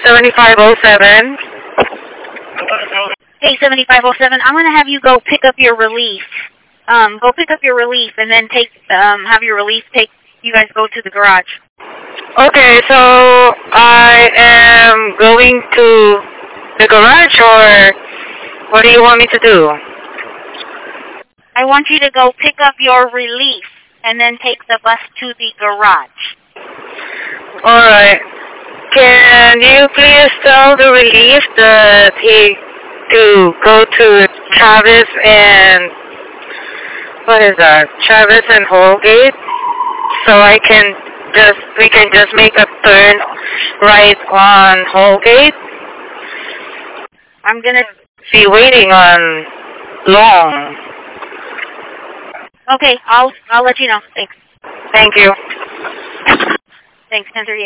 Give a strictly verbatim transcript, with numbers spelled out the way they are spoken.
seventy-five oh seven. Hey, seventy-five oh seven, I'm going to have you go pick up your relief. Um, go pick up your relief and then take, um, have your relief take, you guys go to the garage. Okay, so I am going to the garage, or what do you want me to do? I want you to go pick up your relief and then take the bus to the garage. Alright. Can you please tell the relief that he to go to Travis and what is that? Travis and Holgate, so I can just we can just make a turn right on Holgate. I'm gonna be waiting on long. Okay, I'll I'll let you know. Thanks. Thank you. Thanks, ten thirty-eight.